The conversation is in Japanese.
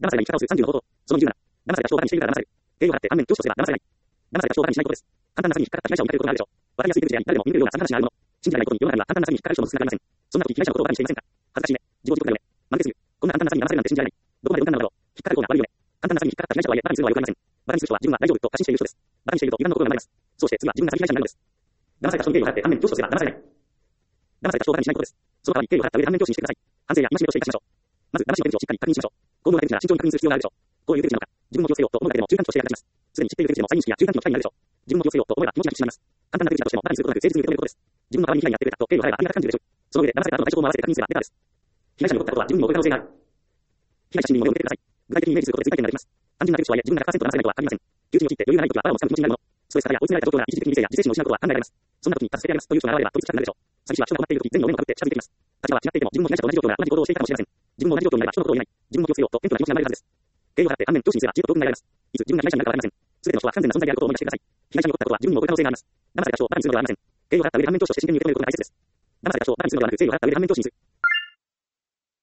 騙されない生き方をする30の方法。その27。騙された人を馬鹿にしているから騙される。敬意を払って反面教師とすれば騙されない。騙された人を馬鹿にしないことです。簡単な詐欺に引っかかった被害者を見かけることがあるでしょう。わかりやすい手口であり、誰でも見抜けるような詐欺話があるもの。信じられないことに世の中には簡単な詐欺に引っかかる人の少なくありません。そんな時被害者のことを馬鹿にしていませんか。恥ずかしいね。自業自得だよね。負けすぎる。こんな簡単な詐欺に騙されるなんて信じられない。どこまで簡単なのだろう。引っかかる方が悪いよね。簡単な詐欺に引っかかった被害者とはいえ、馬鹿にするのはよくありません。馬鹿にする人は自分は大丈夫と過信している人です。馬鹿にしていると歪んだ心が生まれます。そうして次は自分が詐欺被害者になるのです。騙された人に敬意を払って反面教師とすれば騙されない。騙された人を馬鹿にしないことです。その代わり敬意を払った上で反面教師にしてください。反省や戒めとして生かしましょう。まず、騙しの手口をしっかり確認しましょう。巧妙な手口なら慎重に確認する必要があるでしょう。こういう手口なのか、自分も気をつけようと思うだけでも注意喚起として役立ちます。すでに知っている手口でも詐欺意識や注意喚起の機会になるでしょう。自分も気をつけようと思えば気持ちが引き締まります。簡単な手口だとしても馬鹿にすることなく誠実に受け止めることです。自分の代わりに被害に遭っていると敬意を払えばありがた感じるでしょう。その上で騙された後の対処法も合わせて確認すればベターです。被害者に起こったことは自分にも起こる可能性がある。被害者心理にも目を向けてください。具体的にイメージすることで追体験ができます。単純な手口とはいえ自分が 100% 騙されないとは限りません。窮地に陥って余裕がないときはあらをつかむ気持ちになるもの。ストレスからや追い詰められた状況が一時的に理性や自制心を失うことは考えられます。そんな時に助けてやりますという人が現れれば取り付きたくなるでしょう。詐欺師は人が困っている時、善意の目をかぶって近づいてきます。立場は違っていても自分も被害者と同じ状況なら同じ行動をしていたかもしれません。自分も同じ状況になれば人のことを言えない。自分も気をつけようと謙虚な気持ちになれるはずです。敬意を払って反面教師にすれば自由と教訓が得られます。いつ自分が被害者になるかわかりません。すべての人は不完全な存在であることを思い出してください。被害者に起こったことは自分にも起こる可能性があります。騙された人を馬鹿にするのではありません。敬意を払った上で反面教師として真剣に受け止めることが大切です。騙された人を馬鹿にするのではなく、敬意を払った上で反面教師にする。